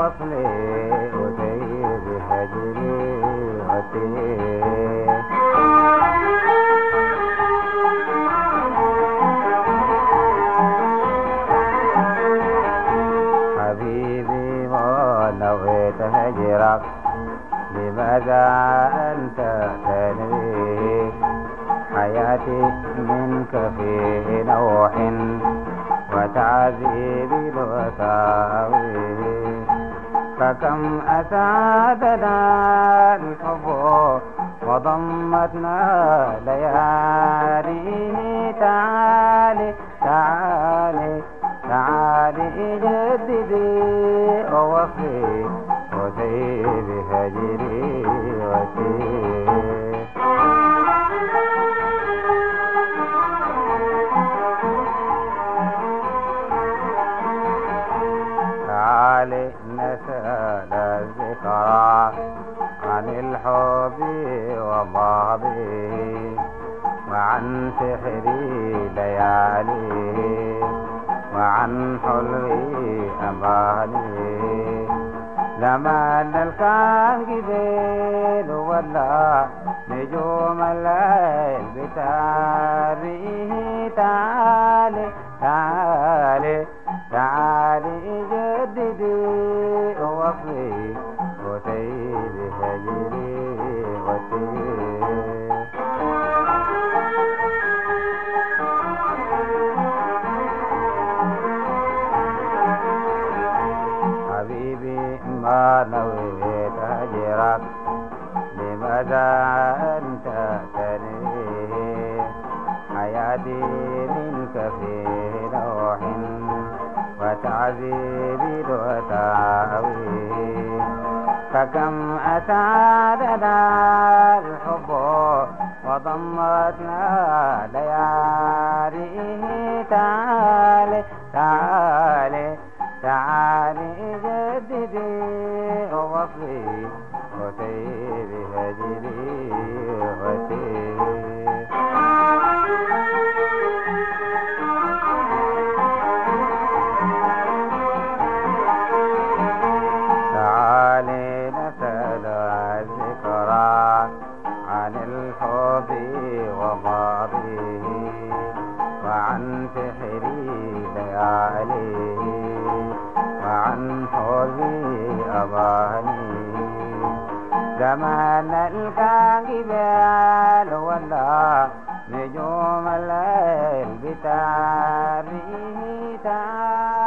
وصلي وسيب هجري وتيه. حبيبي ما نويت هجرك، لماذا أنت تنوي حياتي منك في نوح وتعذيب الوساوي. فكم أسعدنا الحب وضمتنا لياليه. تعالي تعالي تعالي جددي ووفي وسيب هجري وسيب. تعالي نسأل الذكرى عن الحب وماضيه وعن سحر ليالي وعن حلو أماني. لما نلقى الجبال ولا نجوم الليل بتاريه. تعالي تعالي تعالي جددي وفي وسيب هجري وسيب. حبيبي ما نويت هجرك، لماذا أنت تنوي حياتي منك في نوح وتعذيب وتاوي. فكم أسعدنا الحب وضمتنا لياليه. تعالي تعالي تعالي جددي ووفي وسيب هجري وسيب. تعالي نسأل الذكرى عن الحب وماضيه وعن سحر ليالي وعن حلم أماني. لما نلقى جبال ولا نجوم الليل بتاريه.